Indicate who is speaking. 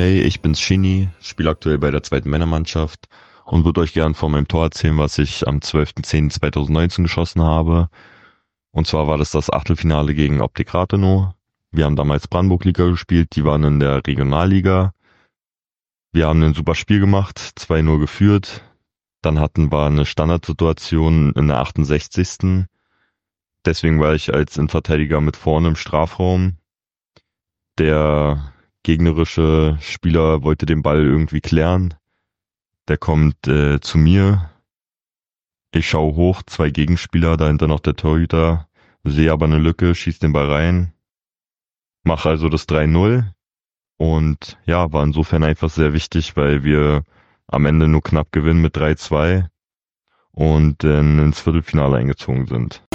Speaker 1: Hey, ich bin's Shini, spiele aktuell bei der zweiten Männermannschaft und würde euch gern von meinem Tor erzählen, was ich am 12.10.2019 geschossen habe. Und zwar war das Achtelfinale gegen Optik Rathenow. Wir haben damals Brandenburg-Liga gespielt, die waren in der Regionalliga. Wir haben ein super Spiel gemacht, 2:0 geführt. Dann hatten wir eine Standardsituation in der 68. Deswegen war ich als Innenverteidiger mit vorne im Strafraum. Der gegnerische Spieler wollte den Ball irgendwie klären. Der kommt zu mir. Ich schaue hoch, zwei Gegenspieler, dahinter noch der Torhüter. Sehe aber eine Lücke, schieß den Ball rein. Mache also das 3:0. Und ja, war insofern einfach sehr wichtig, weil wir am Ende nur knapp gewinnen mit 3:2 und ins Viertelfinale eingezogen sind.